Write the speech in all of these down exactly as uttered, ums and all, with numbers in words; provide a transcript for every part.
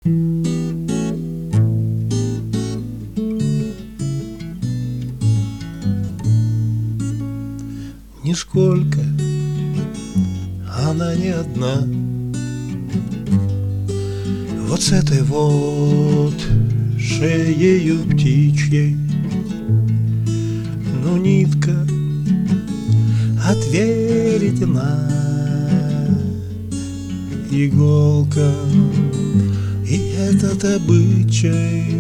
Нисколько она не одна. Вот с этой вот шеею птичьей, ну нитка от веретена, иголка и этот обычай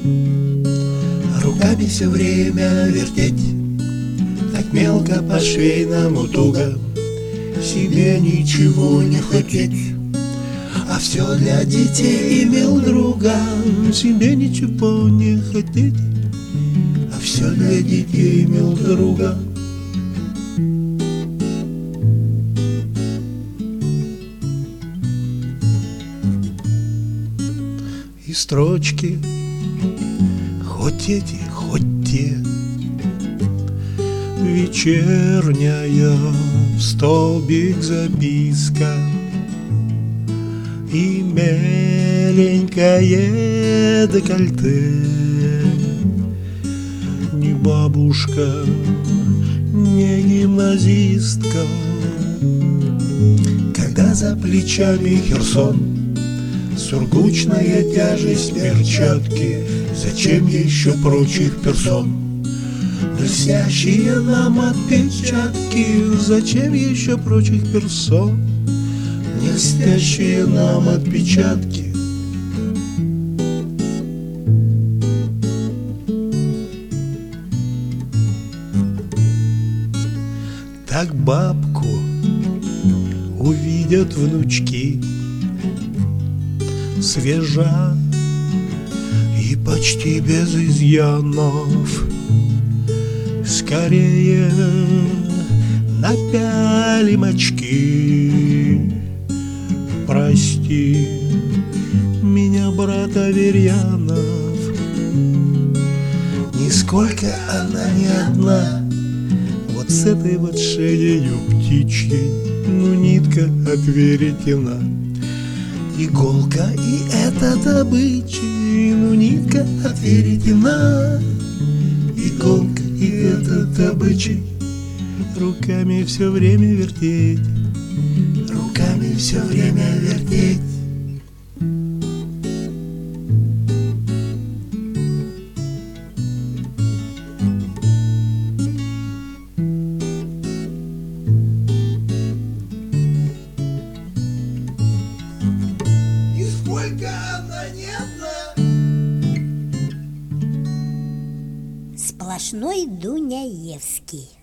руками все время вертеть, так мелко по швейному туго, себе ничего не хотеть, а все для детей имел друга. Себе ничего не хотеть, а все для детей имел друга. И строчки, хоть эти, хоть те, вечерняя в столбик записка и меленькое декольте. Ни бабушка, ни гимназистка, когда за плечами Херсон, сургучная тяжесть перчатки, зачем еще прочих персон? Блестящие нам отпечатки, зачем еще прочих персон? Блестящие нам отпечатки. Так бабку увидят внучки, свежа и почти без изъянов. Скорее напялим очки. Прости меня, брат Аверьянов, нисколько она не одна. Вот с этой вот шеею птичьей, ну нитка от веретена, иголка и этот обычай, ну нитка от веретена, иголка и этот обычай, руками все время вертеть, руками все время вертеть. И сколько она не одна. Сплошной Дуняевский.